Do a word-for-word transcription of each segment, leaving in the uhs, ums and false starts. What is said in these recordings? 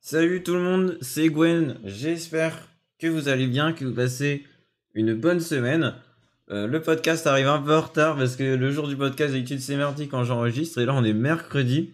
Salut tout le monde, c'est Gwen. J'espère que vous allez bien, que vous passez une bonne semaine. Euh, le podcast arrive un peu en retard parce que le jour du podcast d'habitude c'est mardi quand j'enregistre et là on est mercredi.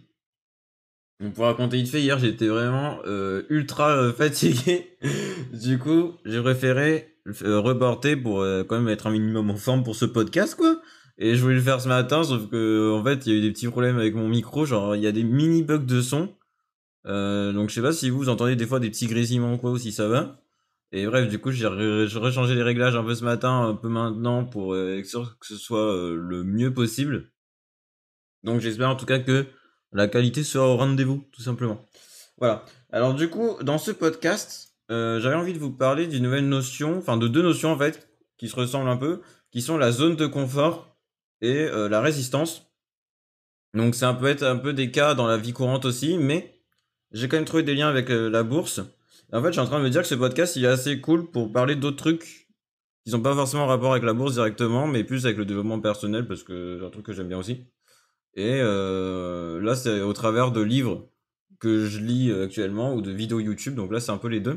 Donc pour raconter vite fait, hier j'étais vraiment euh, ultra euh, fatigué. Du coup j'ai préféré euh, reporter pour euh, quand même être un minimum en forme pour ce podcast quoi. Et je voulais le faire ce matin sauf que en fait il y a eu des petits problèmes avec mon micro, genre il y a des mini bugs de son. Euh, donc je sais pas si vous entendez des fois des petits grésillements ou quoi ou si ça va. Et bref, du coup j'ai re- j'ai rechangé les réglages un peu ce matin, un peu maintenant pour euh, être sûr que ce soit euh, le mieux possible. Donc j'espère en tout cas que la qualité sera au rendez-vous, tout simplement. Voilà. Alors du coup, dans ce podcast, euh, j'avais envie de vous parler d'une nouvelle notion, enfin de deux notions en fait, qui se ressemblent un peu, qui sont la zone de confort et euh, la résistance. Donc ça peut être un peu des cas dans la vie courante aussi, mais j'ai quand même trouvé des liens avec euh, la bourse. Et en fait, je suis en train de me dire que ce podcast, il est assez cool pour parler d'autres trucs qui n'ont pas forcément rapport avec la bourse directement, mais plus avec le développement personnel, parce que c'est un truc que j'aime bien aussi. Et euh, là, c'est au travers de livres que je lis euh, actuellement, ou de vidéos YouTube, donc là, c'est un peu les deux.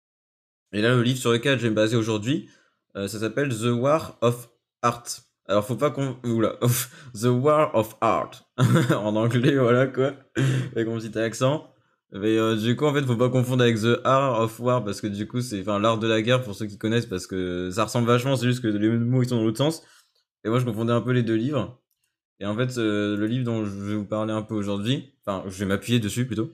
Et là, le livre sur lequel je vais me baser aujourd'hui, euh, ça s'appelle The War of Art. Alors, faut pas qu'on... Oula. The War of Art. En anglais, voilà, quoi. Avec mon petit accent. Mais euh, du coup, en fait, faut pas confondre avec The Art of War, parce que du coup, c'est... Enfin, l'art de la guerre, pour ceux qui connaissent, parce que ça ressemble vachement, c'est juste que les mots, ils sont dans l'autre sens. Et moi, je confondais un peu les deux livres. Et en fait, euh, le livre dont je vais vous parler un peu aujourd'hui, enfin, je vais m'appuyer dessus, plutôt,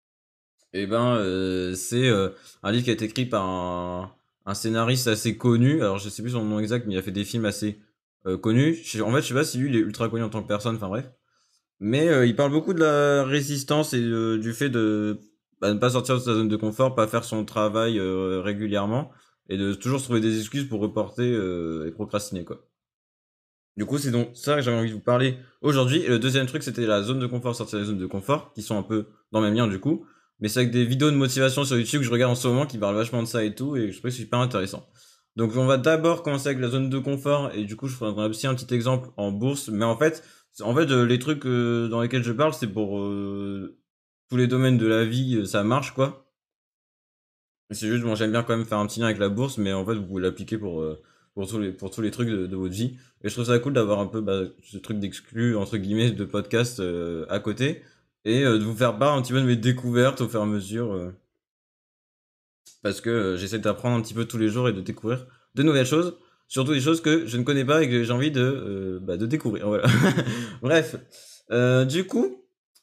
et ben, euh, c'est euh, un livre qui a été écrit par un, un scénariste assez connu. Alors, je sais plus son nom exact, mais il a fait des films assez euh, connus. Je- En fait, je sais pas si lui, il est ultra connu en tant que personne. Enfin bref. Mais euh, il parle beaucoup de la résistance et euh, du fait de bah, ne pas sortir de sa zone de confort, pas faire son travail euh, régulièrement et de toujours se trouver des excuses pour reporter euh, et procrastiner quoi. Du coup, c'est donc ça que j'avais envie de vous parler aujourd'hui. Et le deuxième truc, c'était la zone de confort, sortir des zones de confort, qui sont un peu dans le même lien du coup. Mais c'est avec des vidéos de motivation sur YouTube que je regarde en ce moment qui parlent vachement de ça et tout, et je trouve que c'est super intéressant. Donc on va d'abord commencer avec la zone de confort, et du coup je prendrai aussi un petit exemple en bourse. Mais en fait, en fait euh, les trucs euh, dans lesquels je parle, c'est pour euh, tous les domaines de la vie, euh, ça marche quoi. C'est juste, bon, j'aime bien quand même faire un petit lien avec la bourse, mais en fait, vous pouvez l'appliquer pour, euh, pour, tous les, pour tous les trucs de, de votre vie. Et je trouve ça cool d'avoir un peu bah, ce truc d'exclu, entre guillemets, de podcast euh, à côté, et euh, de vous faire part un petit peu de mes découvertes au fur et à mesure, euh, parce que euh, j'essaie d'apprendre un petit peu tous les jours et de découvrir de nouvelles choses, surtout des choses que je ne connais pas et que j'ai envie de, euh, bah, de découvrir. Voilà. Bref, euh, du coup,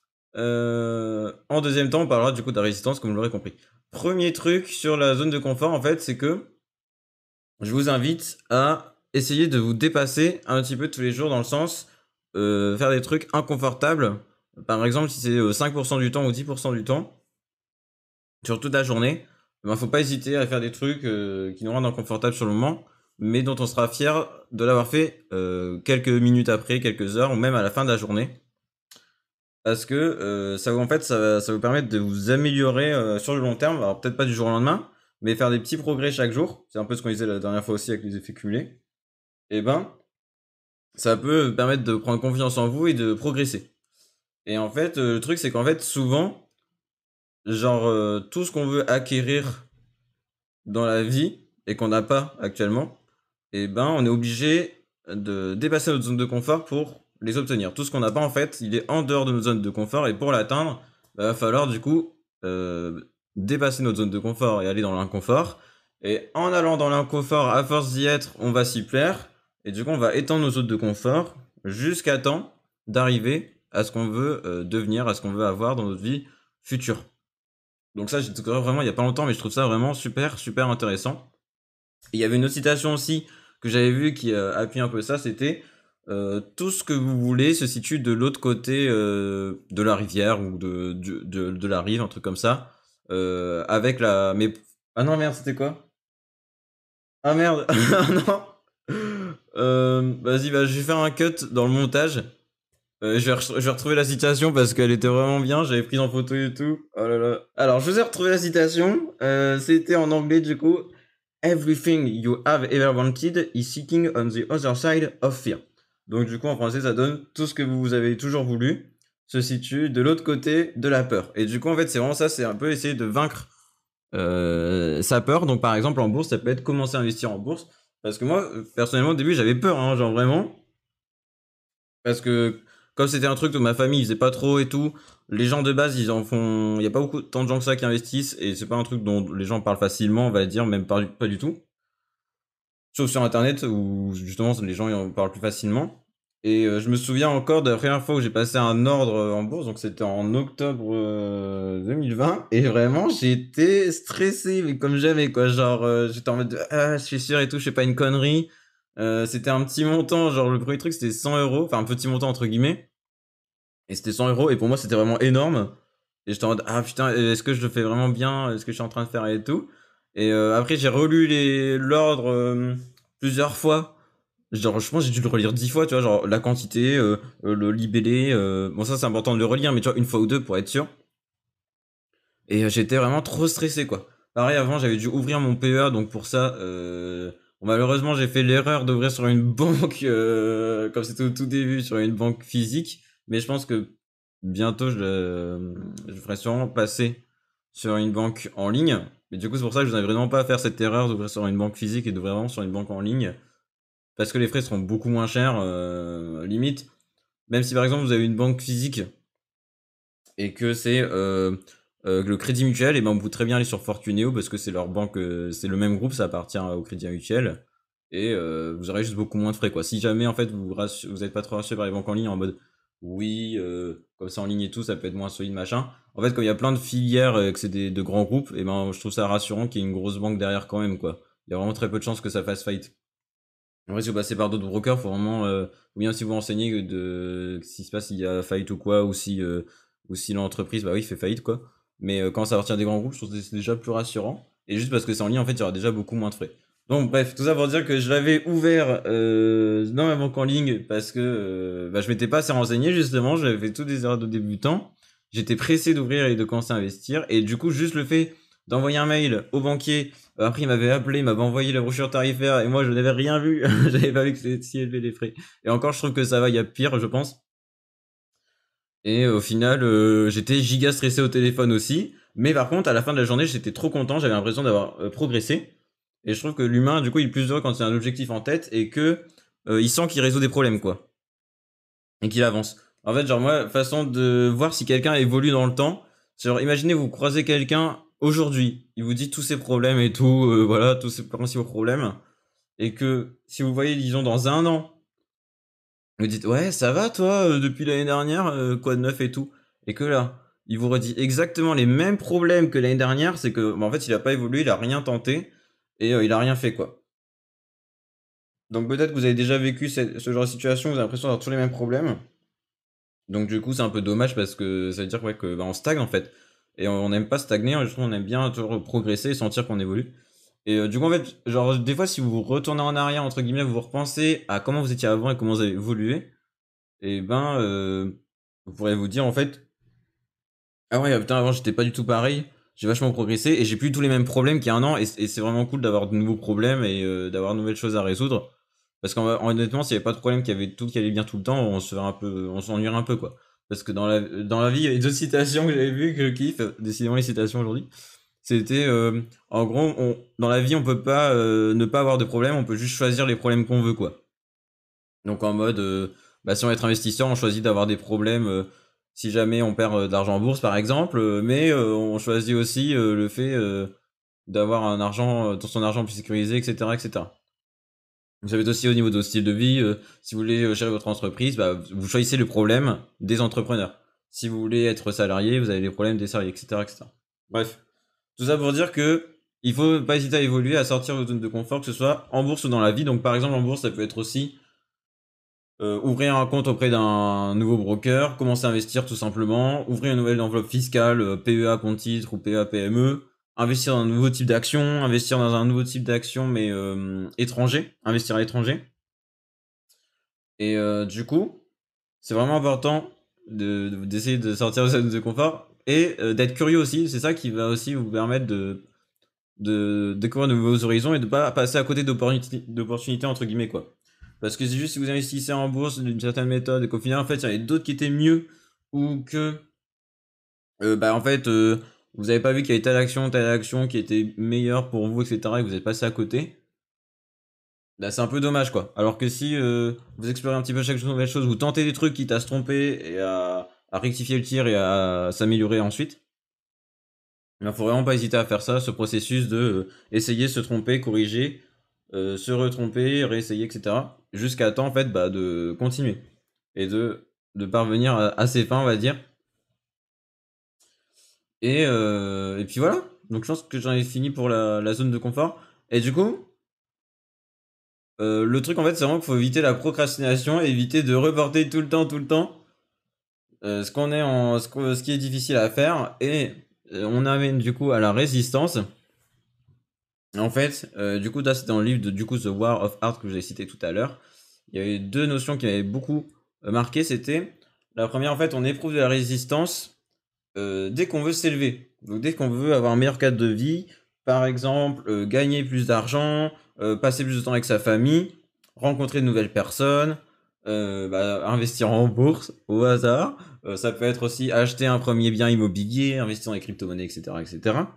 euh, en deuxième temps, on parlera du coup de la résistance, comme vous l'aurez compris. Premier truc sur la zone de confort, en fait, c'est que je vous invite à essayer de vous dépasser un petit peu tous les jours dans le sens euh, faire des trucs inconfortables. Par exemple, si c'est euh, cinq pour cent du temps ou dix pour cent du temps, sur toute la journée, il ben, faut pas hésiter à faire des trucs euh, qui nous rendent inconfortables sur le moment, mais dont on sera fier de l'avoir fait euh, quelques minutes après, quelques heures, ou même à la fin de la journée. Parce que euh, ça, en fait, ça, va- ça va vous permettre de vous améliorer euh, sur le long terme. Alors peut-être pas du jour au lendemain, mais faire des petits progrès chaque jour. C'est un peu ce qu'on disait la dernière fois aussi avec les effets cumulés. Et ben, ça peut permettre de prendre confiance en vous et de progresser. Et en fait, euh, le truc, c'est qu'en fait, souvent, genre, euh, tout ce qu'on veut acquérir dans la vie et qu'on n'a pas actuellement, et ben, on est obligé de dépasser notre zone de confort pour les obtenir. Tout ce qu'on n'a pas, en fait, il est en dehors de notre zone de confort, et pour l'atteindre, il va falloir, du coup, euh, dépasser notre zone de confort et aller dans l'inconfort. Et en allant dans l'inconfort, à force d'y être, on va s'y plaire, et du coup, on va étendre nos zones de confort jusqu'à temps d'arriver à ce qu'on veut euh, devenir, à ce qu'on veut avoir dans notre vie future. Donc ça, j'ai découvert vraiment il y a pas longtemps, mais je trouve ça vraiment super, super intéressant. Et il y avait une autre citation aussi que j'avais vue qui euh, appuie un peu ça, c'était euh, tout ce que vous voulez se situe de l'autre côté euh, de la rivière ou de, de, de, de la rive, un truc comme ça. Euh, avec la... Mais... Ah non, merde, c'était quoi? Ah merde, ah non. Euh, vas-y, bah, je vais faire un cut dans le montage. Euh, je, vais re- je vais retrouver la citation parce qu'elle était vraiment bien, j'avais pris en photo et tout. Oh là là. Alors, je vous ai retrouvé la citation. Euh, c'était en anglais du coup. Everything you have ever wanted is sitting on the other side of fear. Donc du coup en français ça donne tout ce que vous avez toujours voulu se situe de l'autre côté de la peur. Et du coup, en fait, c'est vraiment ça, c'est un peu essayer de vaincre euh, sa peur. Donc, par exemple, en bourse, ça peut être commencer à investir en bourse. Parce que moi, personnellement, au début, j'avais peur, hein, genre vraiment. Parce que comme c'était un truc de ma famille, ils faisaient pas trop et tout. Les gens de base, ils en font. Il y a pas beaucoup tant de gens que ça qui investissent et c'est pas un truc dont les gens parlent facilement, on va dire, même pas, pas du tout. Sauf sur internet où justement les gens y en parlent plus facilement. Et euh, je me souviens encore de la première fois où j'ai passé un ordre euh, en bourse, donc c'était en octobre euh, deux mille vingt, et vraiment j'étais stressé, mais comme jamais quoi, genre euh, j'étais en mode de, ah je suis sûr et tout, je fais pas une connerie. Euh, c'était un petit montant, genre le premier truc c'était cent euros, enfin un petit montant entre guillemets, et c'était cent euros, et pour moi c'était vraiment énorme. Et j'étais en mode, ah putain, est-ce que je le fais vraiment bien? Est-ce que je suis en train de faire et tout? Et euh, après, j'ai relu les l'ordre euh, plusieurs fois. Genre, je pense que j'ai dû le relire dix fois, tu vois, genre la quantité, euh, euh, le libellé. Euh... Bon, ça, c'est important de le relire, mais tu vois, une fois ou deux pour être sûr. Et euh, j'étais vraiment trop stressé, quoi. Pareil, avant, j'avais dû ouvrir mon P E A, donc pour ça, euh... bon, malheureusement, j'ai fait l'erreur d'ouvrir sur une banque, euh, comme c'était au tout début, sur une banque physique. Mais je pense que bientôt, je, le... je ferai sûrement passer sur une banque en ligne. Mais du coup, c'est pour ça que je n'avais vraiment pas à faire cette erreur d'ouvrir sur une banque physique et d'ouvrir vraiment sur une banque en ligne. Parce que les frais seront beaucoup moins chers, euh, limite. Même si par exemple vous avez une banque physique et que c'est euh, euh, le Crédit Mutuel, et ben on peut très bien aller sur Fortuneo parce que c'est leur banque, euh, c'est le même groupe, ça appartient au Crédit Mutuel. Et euh, vous aurez juste beaucoup moins de frais, quoi. Si jamais en fait vous rassu- vous êtes pas trop rassuré par les banques en ligne en mode oui, euh, comme ça en ligne et tout, ça peut être moins solide, machin. En fait, quand il y a plein de filières et que c'est des de grands groupes, et ben je trouve ça rassurant qu'il y ait une grosse banque derrière quand même, quoi. Il y a vraiment très peu de chances que ça fasse faillite. En vrai, si vous passez par d'autres brokers, faut vraiment, euh, ou bien si vous renseignez de ce qui se passe s'il y a faillite ou quoi, ou si, euh, ou si l'entreprise, bah oui, fait faillite, quoi. Mais euh, quand ça appartient à des grands groupes, je trouve que c'est déjà plus rassurant. Et juste parce que c'est en ligne, en fait, il y aura déjà beaucoup moins de frais. Donc, bref, tout ça pour dire que je l'avais ouvert euh, dans ma banque en ligne parce que euh, bah, je m'étais pas assez renseigné, justement. J'avais fait tous des erreurs de débutant. J'étais pressé d'ouvrir et de commencer à investir. Et du coup, juste le fait d'envoyer un mail au banquier. Euh, Après, il m'avait appelé, il m'avait envoyé la brochure tarifaire et moi, je n'avais rien vu. J'avais pas vu que c'était si élevé les frais. Et encore, je trouve que ça va, il y a pire, je pense. Et au final, euh, j'étais giga stressé au téléphone aussi. Mais par contre, à la fin de la journée, j'étais trop content. J'avais l'impression d'avoir euh, progressé. Et je trouve que l'humain, du coup, il est plus heureux quand il a un objectif en tête et que euh, il sent qu'il résout des problèmes, quoi. Et qu'il avance. En fait, genre, moi, façon de voir si quelqu'un évolue dans le temps, c'est genre, imaginez, vous croisez quelqu'un aujourd'hui, il vous dit tous ses problèmes et tout, euh, voilà, tous ses principaux problèmes, et que si vous voyez, disons, dans un an, vous dites, ouais, ça va, toi, euh, depuis l'année dernière, euh, quoi de neuf et tout, et que là, il vous redit exactement les mêmes problèmes que l'année dernière, c'est que, bah, en fait, il a pas évolué, il a rien tenté, et euh, il a rien fait, quoi. Donc peut-être que vous avez déjà vécu ce, ce genre de situation, vous avez l'impression d'avoir tous les mêmes problèmes. Donc du coup, c'est un peu dommage parce que ça veut dire ouais, que bah, on stagne en fait. Et on n'aime pas stagner, je trouve qu'on aime bien toujours progresser et sentir qu'on évolue. Et euh, du coup, en fait, genre des fois, si vous retournez en arrière, entre guillemets, vous repensez à comment vous étiez avant et comment vous avez évolué, et ben, euh, vous pourrez vous dire en fait, ah ouais, putain, avant j'étais pas du tout pareil, j'ai vachement progressé et j'ai plus tous les mêmes problèmes qu'il y a un an, et, et c'est vraiment cool d'avoir de nouveaux problèmes et euh, d'avoir de nouvelles choses à résoudre. Parce qu'honnêtement, s'il n'y avait pas de problème, qu'il y avait tout qui allait bien tout le temps, on se ferait un peu, on s'ennuierait un peu, quoi. Parce que dans la, dans la vie, il y avait d'autres citations que j'avais vues que je kiffe, décidément les citations aujourd'hui. C'était, euh, en gros, on, dans la vie, on peut pas euh, ne pas avoir de problème, on peut juste choisir les problèmes qu'on veut, quoi. Donc en mode, euh, bah, si on veut être investisseur, on choisit d'avoir des problèmes euh, si jamais on perd euh, de l'argent en bourse, par exemple, euh, mais euh, on choisit aussi euh, le fait euh, d'avoir un argent, euh, son argent plus sécurisé, et cetera, et cetera. Ça va être aussi au niveau de votre style de vie. Euh, si vous voulez euh, gérer votre entreprise, bah, vous choisissez le problème des entrepreneurs. Si vous voulez être salarié, vous avez les problèmes des salariés, et cetera, et cetera. Bref, tout ça pour dire que il faut pas hésiter à évoluer, à sortir de votre zone de confort, que ce soit en bourse ou dans la vie. Donc par exemple en bourse, ça peut être aussi euh, ouvrir un compte auprès d'un nouveau broker, commencer à investir tout simplement, ouvrir une nouvelle enveloppe fiscale, euh, P E A compte titre ou P E A P M E, investir dans un nouveau type d'action, investir dans un nouveau type d'action mais euh, étranger, investir à l'étranger. Et euh, du coup, c'est vraiment important de, de- d'essayer de sortir de sa zone de confort et euh, d'être curieux aussi. C'est ça qui va aussi vous permettre de, de découvrir de nouveaux horizons et de pas passer à côté d'opportunités, d'opportunités entre guillemets, quoi. Parce que c'est juste si vous investissez en bourse d'une certaine méthode et qu'au final en fait il y en avait d'autres qui étaient mieux ou que euh, bah en fait euh, vous avez pas vu qu'il y avait telle action, telle action qui était meilleure pour vous, et cetera et que vous êtes passé à côté, bah c'est un peu dommage quoi. Alors que si euh, vous explorez un petit peu chaque nouvelle chose, vous tentez des trucs quitte à se tromper et à, à rectifier le tir et à s'améliorer ensuite, il ne faut vraiment pas hésiter à faire ça, ce processus de euh, essayer, se tromper, corriger, euh, se retromper, réessayer, et cetera. Jusqu'à temps en fait bah, de continuer et de, de parvenir à, à ses fins, on va dire. Et, euh, et puis voilà. Donc je pense que j'en ai fini pour la, la zone de confort. Et du coup, euh, le truc en fait, c'est vraiment qu'il faut éviter la procrastination, éviter de reporter tout le temps, tout le temps euh, ce qu'on est en, ce, qu'on- ce qui est difficile à faire. Et euh, on amène du coup à la résistance. En fait, euh, du coup, là, c'était dans le livre de du coup The War of Art que je vous ai cité tout à l'heure. Il y avait deux notions qui m'avaient beaucoup euh, marqué. C'était la première, en fait, on éprouve de la résistance euh, dès qu'on veut s'élever. Donc, dès qu'on veut avoir un meilleur cadre de vie, par exemple, euh, gagner plus d'argent, euh, passer plus de temps avec sa famille, rencontrer de nouvelles personnes, euh, bah, investir en bourse au hasard. Euh, ça peut être aussi acheter un premier bien immobilier, investir dans les crypto-monnaies, et cetera, et cetera.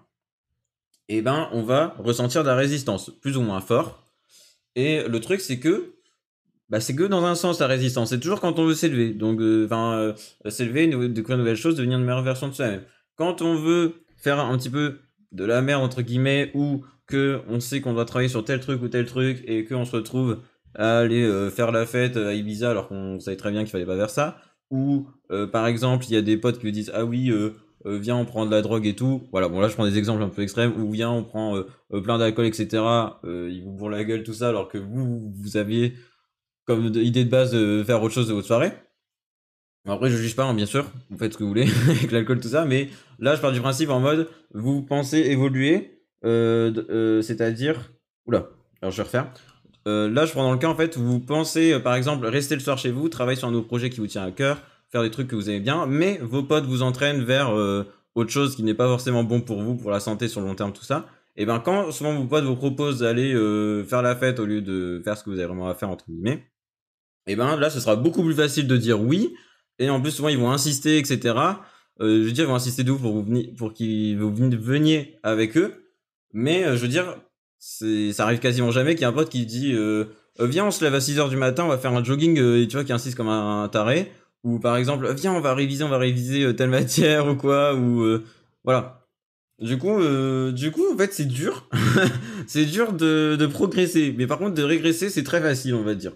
Et ben, on va ressentir de la résistance, plus ou moins fort. Et le truc, c'est que bah, c'est que dans un sens la résistance. C'est toujours quand on veut s'élever. Donc, enfin, euh, euh, s'élever, nou- découvrir de nouvelles choses, devenir une meilleure version de soi-même. Quand on veut faire un petit peu de la merde entre guillemets, ou que on sait qu'on doit travailler sur tel truc ou tel truc et qu'on se retrouve à aller euh, faire la fête à Ibiza alors qu'on savait très bien qu'il fallait pas faire ça. Ou euh, par exemple, il y a des potes qui vous disent ah oui. Euh, euh, viens on prend de la drogue et tout, voilà, bon là je prends des exemples un peu extrêmes, ou viens on prend euh, euh, plein d'alcool, etc. Euh, ils vous bourrent la gueule tout ça alors que vous vous aviez comme de- idée de base de faire autre chose de votre soirée. Après, je juge pas, hein, bien sûr, vous faites ce que vous voulez avec l'alcool, tout ça, mais là, je pars du principe en mode, vous pensez évoluer, euh, d- euh, c'est-à-dire, oula, alors je vais refaire. Euh, là, je prends dans le cas, en fait, où vous pensez, euh, par exemple, rester le soir chez vous, travailler sur un nouveau projet qui vous tient à cœur, faire des trucs que vous aimez bien, mais vos potes vous entraînent vers euh, autre chose qui n'est pas forcément bon pour vous, pour la santé sur le long terme, tout ça. Et ben, quand souvent vos potes vous proposent d'aller euh, faire la fête au lieu de faire ce que vous avez vraiment à faire, entre guillemets, et ben là ce sera beaucoup plus facile de dire oui, et en plus souvent ils vont insister, etc. Euh, je veux dire, ils vont insister de vous pour vous venir, pour qu'ils vous veniez avec eux, mais euh, je veux dire, c'est ça arrive quasiment jamais qu'il y ait un pote qui dit euh, Euh, viens on se lève à six heures du matin, on va faire un jogging, euh, et tu vois, qui insiste comme un, un taré, ou par exemple viens on va réviser, on va réviser euh, telle matière ou quoi, ou euh, voilà. Du coup, euh, du coup, en fait, c'est dur. C'est dur de, de progresser. Mais par contre, de régresser, c'est très facile, on va dire.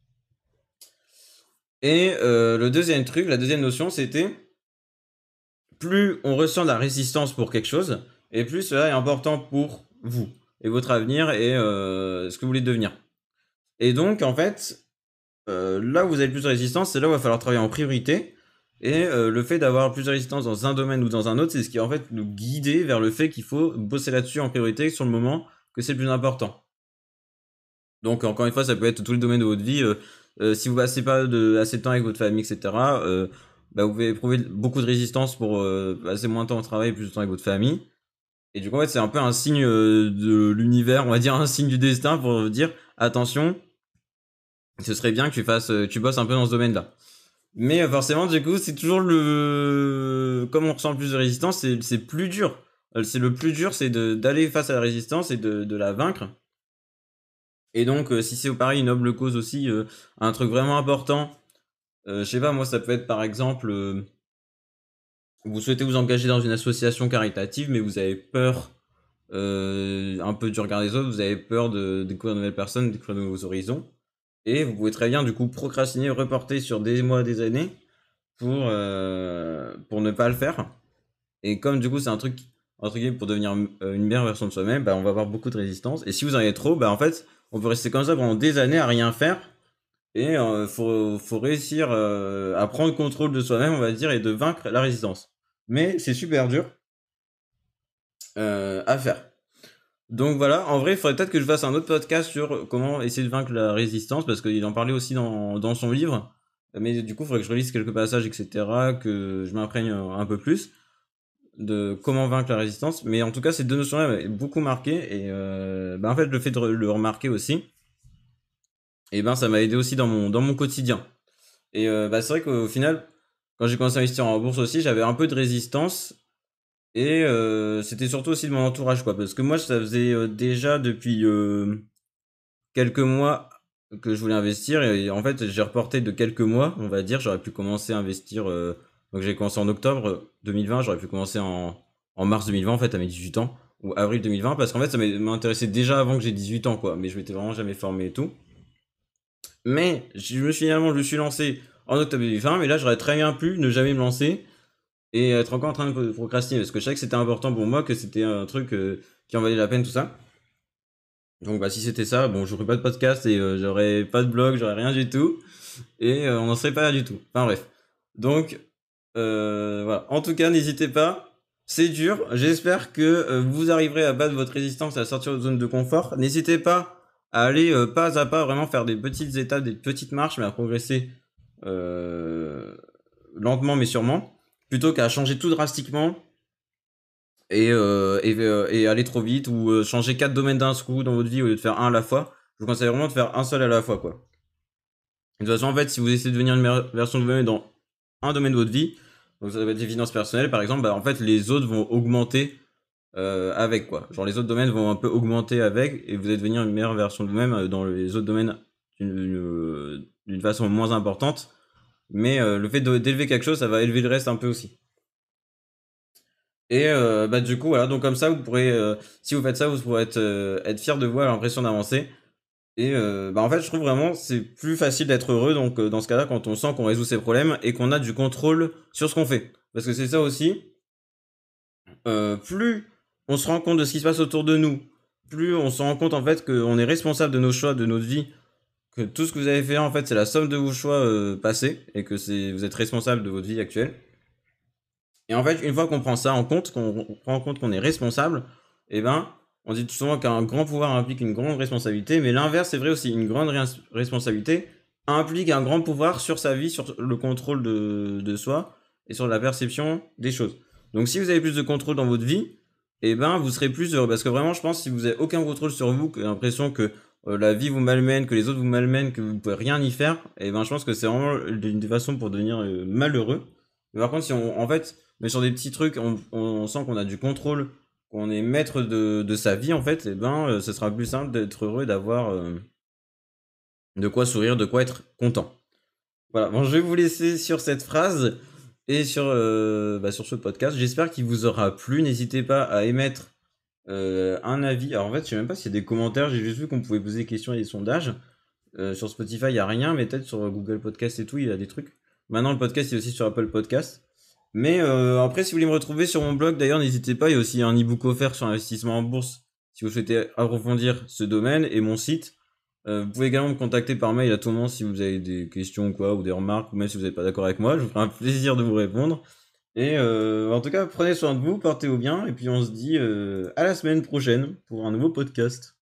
Et euh, le deuxième truc, la deuxième notion, c'était plus on ressent de la résistance pour quelque chose, et plus cela est important pour vous et votre avenir et euh, ce que vous voulez devenir. Et donc, en fait, euh, là où vous avez le plus de résistance, c'est là où il va falloir travailler en priorité. Et euh, le fait d'avoir plus de résistance dans un domaine ou dans un autre, c'est ce qui va en fait nous guider vers le fait qu'il faut bosser là-dessus en priorité sur le moment que c'est le plus important. Donc encore une fois, ça peut être tous les domaines de votre vie. Euh, euh, si vous passez pas de, assez de temps avec votre famille, et cetera, euh, bah, vous pouvez éprouver beaucoup de résistance pour euh, passer moins de temps au travail et plus de temps avec votre famille. Et du coup, en fait, c'est un peu un signe euh, de l'univers, on va dire un signe du destin pour vous dire attention, ce serait bien que tu fasses, euh, tu bosses un peu dans ce domaine-là. Mais euh, forcément, du coup, c'est toujours le, comme on ressent le plus de résistance, c'est c'est plus dur. Euh, C'est le plus dur, c'est de- d'aller face à la résistance et de, de la vaincre. Et donc, euh, si c'est pareil, une noble cause aussi, euh, un truc vraiment important, euh, je sais pas, moi, ça peut être par exemple, euh, vous souhaitez vous engager dans une association caritative, mais vous avez peur euh, un peu du regard des autres, vous avez peur de découvrir de nouvelles personnes, de découvrir de nouveaux horizons. Et vous pouvez très bien, du coup, procrastiner, reporter sur des mois, des années pour, euh, pour ne pas le faire. Et comme du coup, c'est un truc, entre guillemets, pour devenir euh, une meilleure version de soi-même, bah, on va avoir beaucoup de résistance. Et si vous en avez trop, bah, en fait, on peut rester comme ça pendant des années à rien faire. Et euh, faut, faut réussir euh, à prendre contrôle de soi-même, on va dire, et de vaincre la résistance. Mais c'est super dur euh, à faire. Donc voilà, en vrai, il faudrait peut-être que je fasse un autre podcast sur comment essayer de vaincre la résistance, parce qu'il en parlait aussi dans, dans son livre. Mais du coup, il faudrait que je relise quelques passages, et cetera, que je m'imprègne un peu plus de comment vaincre la résistance. Mais en tout cas, ces deux notions-là m'avaient beaucoup marqué. Et euh, bah, en fait, le fait de le remarquer aussi, et ben, ça m'a aidé aussi dans mon, dans mon quotidien. Et euh, bah, c'est vrai qu'au final, quand j'ai commencé à investir en bourse aussi, j'avais un peu de résistance. Et euh, c'était surtout aussi de mon entourage, quoi. Parce que moi, ça faisait euh, déjà depuis euh, quelques mois que je voulais investir. Et en fait, j'ai reporté de quelques mois, on va dire. J'aurais pu commencer à investir. euh, donc j'ai commencé en octobre deux mille vingt. J'aurais pu commencer en, en mars deux mille vingt, en fait, à mes dix-huit ans. Ou avril deux mille vingt. Parce qu'en fait, ça m'intéressait déjà avant que j'ai dix-huit ans, quoi. Mais je m'étais vraiment jamais formé et tout. Mais je me suis finalement, je me suis lancé en octobre deux mille vingt. Mais là, j'aurais très bien pu ne jamais me lancer et être encore en train de procrastiner parce que je savais que c'était important pour moi, que c'était un truc euh, qui en valait la peine, tout ça. Donc bah si c'était ça, bon, j'aurais pas de podcast et euh, j'aurais pas de blog, j'aurais rien du tout et euh, on n'en serait pas là du tout. Enfin bref. Donc euh, voilà. En tout cas, n'hésitez pas. C'est dur. J'espère que euh, vous arriverez à battre votre résistance, à sortir de votre zone de confort. N'hésitez pas à aller euh, pas à pas, vraiment faire des petites étapes, des petites marches, mais à progresser euh, lentement mais sûrement, plutôt qu'à changer tout drastiquement et, euh, et, euh, et aller trop vite ou euh, changer quatre domaines d'un coup dans votre vie au lieu de faire un à la fois. Je vous conseille vraiment de faire un seul à la fois, quoi. De toute façon, en fait, si vous essayez de devenir une meilleure version de vous-même dans un domaine de votre vie, donc ça va être les finances personnelles par exemple, bah en fait les autres vont augmenter euh, avec, quoi. Genre les autres domaines vont un peu augmenter avec et vous allez devenir une meilleure version de vous-même euh, dans les autres domaines d'une d'une façon moins importante. Mais euh, le fait de- d'élever quelque chose, ça va élever le reste un peu aussi. Et euh, bah du coup voilà, donc comme ça vous pourrez, euh, si vous faites ça, vous pourrez être, euh, être fier de vous, avoir l'impression d'avancer. Et euh, bah en fait je trouve vraiment c'est plus facile d'être heureux donc euh, dans ce cas-là quand on sent qu'on résout ses problèmes et qu'on a du contrôle sur ce qu'on fait. Parce que c'est ça aussi, euh, plus on se rend compte de ce qui se passe autour de nous, plus on se rend compte en fait qu'on est responsable de nos choix, de notre vie, que tout ce que vous avez fait en fait c'est la somme de vos choix euh, passés et que c'est vous êtes responsable de votre vie actuelle. Et en fait, une fois qu'on prend ça en compte, qu'on prend en compte qu'on est responsable, eh ben, on dit souvent qu'un grand pouvoir implique une grande responsabilité, mais l'inverse c'est vrai aussi, une grande res- responsabilité implique un grand pouvoir sur sa vie, sur le contrôle de, de soi et sur la perception des choses. Donc si vous avez plus de contrôle dans votre vie, eh ben, vous serez plus heureux. Parce que vraiment, je pense, si vous avez aucun contrôle sur vous, que l'impression que euh, la vie vous malmène, que les autres vous malmènent, que vous pouvez rien y faire, eh ben, je pense que c'est vraiment une des façons pour devenir euh, malheureux. Mais par contre, si on, en fait, mais sur des petits trucs, on, on sent qu'on a du contrôle, qu'on est maître de, de sa vie, en fait, et ben, euh, ce sera plus simple d'être heureux, d'avoir euh, de quoi sourire, de quoi être content. Voilà, bon, je vais vous laisser sur cette phrase et sur, euh, bah, sur ce podcast. J'espère qu'il vous aura plu. N'hésitez pas à émettre euh, un avis. Alors en fait, je sais même pas s'il y a des commentaires. J'ai juste vu qu'on pouvait poser des questions et des sondages. Euh, sur Spotify, il n'y a rien, mais peut-être sur Google Podcast et tout, il y a des trucs. Maintenant, le podcast est aussi sur Apple Podcast. Mais euh, après, si vous voulez me retrouver sur mon blog, d'ailleurs, n'hésitez pas. Il y a aussi un e-book offert sur l'investissement en bourse si vous souhaitez approfondir ce domaine et mon site. Euh, vous pouvez également me contacter par mail à tout moment si vous avez des questions ou quoi, ou des remarques, ou même si vous n'êtes pas d'accord avec moi. Je vous ferai un plaisir de vous répondre. Et euh, en tout cas, prenez soin de vous, portez-vous bien, et puis on se dit euh, à la semaine prochaine pour un nouveau podcast.